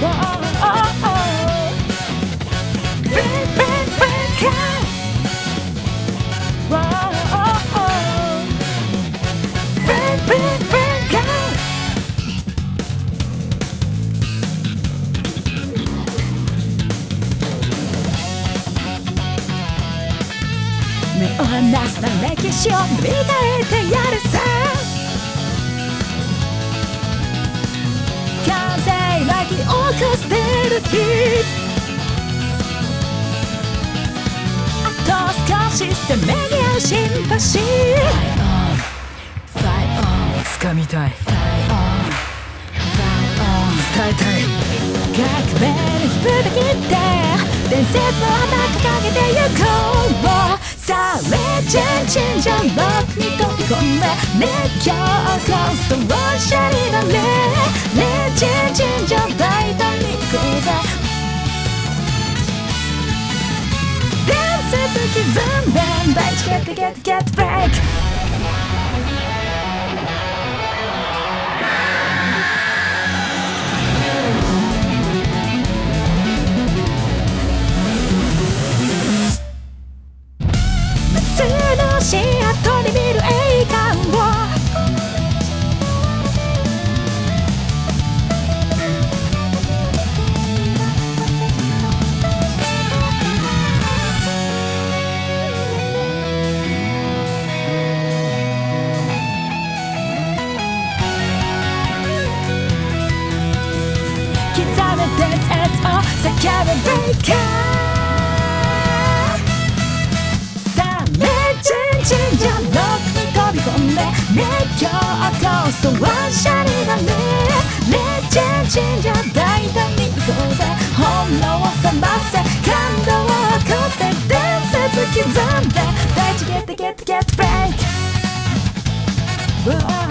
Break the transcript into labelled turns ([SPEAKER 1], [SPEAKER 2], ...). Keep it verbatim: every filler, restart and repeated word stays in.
[SPEAKER 1] 目を離すな歴史を塗り替えてやるさ風なきをか捨てる日あと少しせめぎ合うシンパシー掴みたい伝えたい革命の火蓋切って伝説の花掲げてゆこうさあレジェンチェンジャーロックに飛び込んで熱狂こそをシャリだねレジェンチェンジャー大胆に行こうぜ伝説刻んで大地ゲットゲットゲットブレイク足跡に見る栄冠を刻め伝説を叫ぶブレイカーチェンジャーロックに飛び込んで熱狂こそはシャリだねレジェンチェンジャー大胆に行こうぜ炎を覚ませ感動を起こせ伝説刻んで大地ゲットゲットゲットブレイク